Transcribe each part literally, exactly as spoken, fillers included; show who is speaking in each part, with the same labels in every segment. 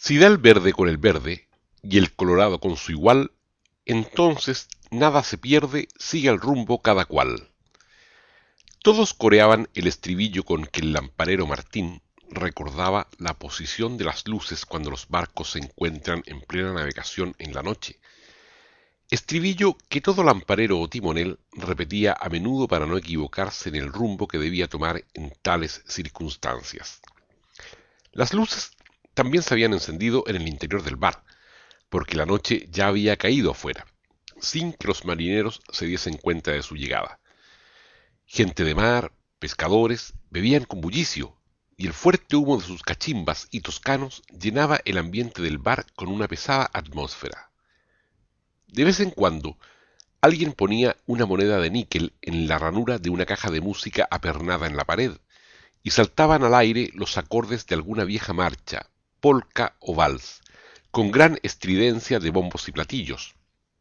Speaker 1: Si da el verde con el verde y el colorado con su igual, entonces nada se pierde, sigue el rumbo cada cual. Todos coreaban el estribillo con que el lamparero Martín recordaba la posición de las luces cuando los barcos se encuentran en plena navegación en la noche. Estribillo que todo lamparero o timonel repetía a menudo para no equivocarse en el rumbo que debía tomar en tales circunstancias. Las luces también se habían encendido en el interior del bar, porque la noche ya había caído afuera, sin que los marineros se diesen cuenta de su llegada. Gente de mar, pescadores, bebían con bullicio, y el fuerte humo de sus cachimbas y toscanos llenaba el ambiente del bar con una pesada atmósfera. De vez en cuando, alguien ponía una moneda de níquel en la ranura de una caja de música apernada en la pared, y saltaban al aire los acordes de alguna vieja marcha, polca o vals, con gran estridencia de bombos y platillos.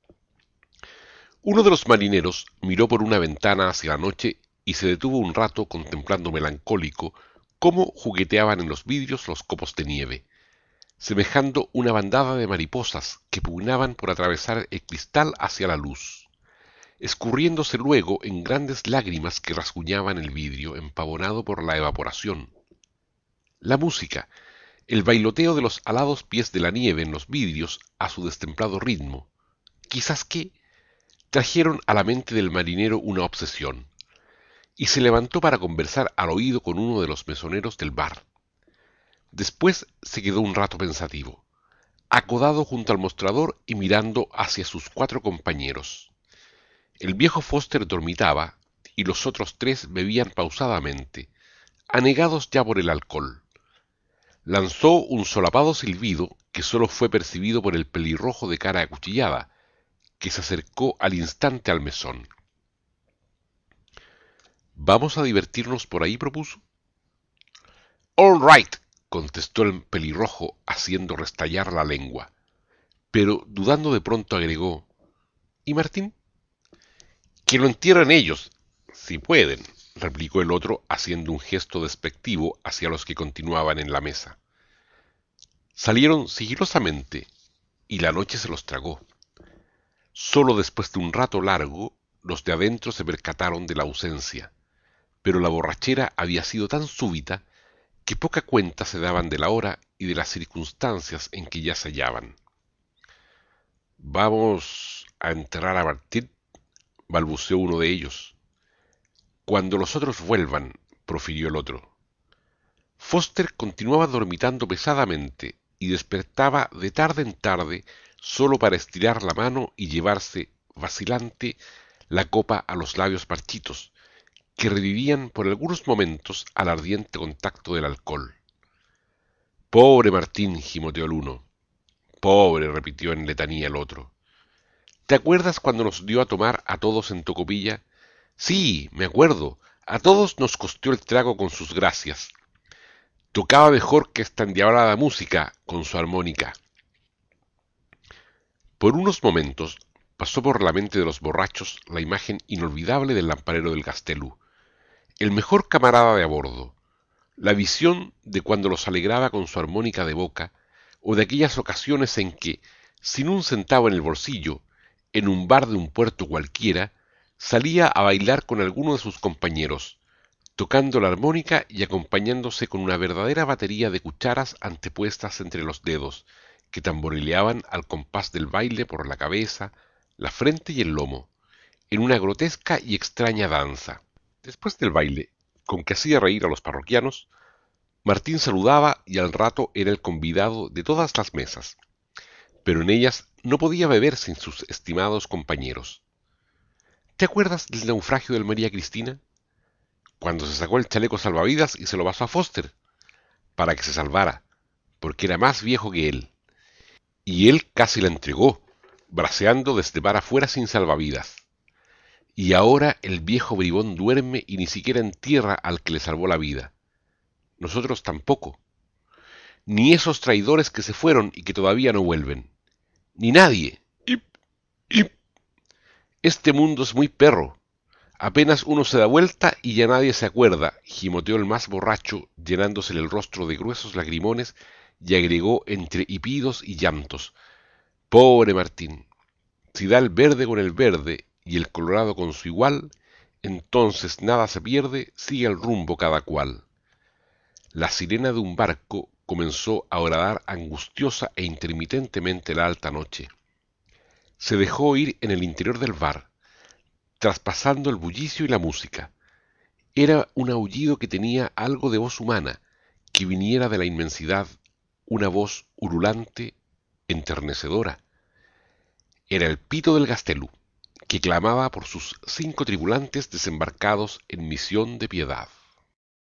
Speaker 1: Uno de los marineros miró por una ventana hacia la noche y se detuvo un rato contemplando melancólico cómo jugueteaban en los vidrios los copos de nieve, semejando una bandada de mariposas que pugnaban por atravesar el cristal hacia la luz, escurriéndose luego en grandes lágrimas que rasguñaban el vidrio empavonado por la evaporación. La música, el bailoteo de los alados pies de la nieve en los vidrios a su destemplado ritmo, quizás que trajeron a la mente del marinero una obsesión, y se levantó para conversar al oído con uno de los mesoneros del bar. Después se quedó un rato pensativo, acodado junto al mostrador y mirando hacia sus cuatro compañeros. El viejo Foster dormitaba y los otros tres bebían pausadamente, anegados ya por el alcohol. Lanzó un solapado silbido que sólo fue percibido por el pelirrojo de cara acuchillada, que se acercó al instante al mesón. —¿Vamos a divertirnos por ahí? —propuso. —All right —contestó el pelirrojo haciendo restallar la lengua, pero dudando de pronto agregó: —¿Y Martín? —Que lo entierren ellos, si pueden —replicó el otro haciendo un gesto despectivo hacia los que continuaban en la mesa. Salieron sigilosamente y la noche se los tragó. Solo después de un rato largo los de adentro se percataron de la ausencia, pero la borrachera había sido tan súbita que poca cuenta se daban de la hora y de las circunstancias en que ya se hallaban. —¿Vamos a enterrar a Martín? —balbuceó uno de ellos. —Cuando los otros vuelvan —profirió el otro. Foster continuaba dormitando pesadamente y despertaba de tarde en tarde solo para estirar la mano y llevarse, vacilante, la copa a los labios marchitos, que revivían por algunos momentos al ardiente contacto del alcohol. —Pobre Martín —gimoteó el uno. —Pobre —repitió en letanía el otro. —¿Te acuerdas cuando nos dio a tomar a todos en Tocopilla? —Sí, me acuerdo. A todos nos costeó el trago con sus gracias. Tocaba mejor que esta endiablada música con su armónica. Por unos momentos pasó por la mente de los borrachos la imagen inolvidable del lamparero del Gastelú, el mejor camarada de a bordo, la visión de cuando los alegraba con su armónica de boca, o de aquellas ocasiones en que, sin un centavo en el bolsillo, en un bar de un puerto cualquiera, salía a bailar con alguno de sus compañeros, tocando la armónica y acompañándose con una verdadera batería de cucharas antepuestas entre los dedos, que tamborileaban al compás del baile por la cabeza, la frente y el lomo, en una grotesca y extraña danza. Después del baile, con que hacía reír a los parroquianos, Martín saludaba y al rato era el convidado de todas las mesas, pero en ellas no podía beber sin sus estimados compañeros. ¿Te acuerdas del naufragio del María Cristina? Cuando se sacó el chaleco salvavidas y se lo pasó a Foster, para que se salvara, porque era más viejo que él. Y él casi la entregó, braceando desde mar afuera sin salvavidas. Y ahora el viejo bribón duerme y ni siquiera entierra al que le salvó la vida. Nosotros tampoco. Ni esos traidores que se fueron y que todavía no vuelven. Ni nadie. ¡Ip! ¡Ip! Este mundo es muy perro. Apenas uno se da vuelta y ya nadie se acuerda, gimoteó el más borracho, llenándosele el rostro de gruesos lagrimones y agregó entre hipidos y llantos: «Pobre Martín, si da el verde con el verde y el colorado con su igual, entonces nada se pierde, sigue el rumbo cada cual». La sirena de un barco comenzó a horadar angustiosa e intermitentemente la alta noche. Se dejó oír en el interior del bar, traspasando el bullicio y la música. Era un aullido que tenía algo de voz humana, que viniera de la inmensidad, una voz ululante, enternecedora. Era el pito del Gastelú, que clamaba por sus cinco tripulantes desembarcados en misión de piedad.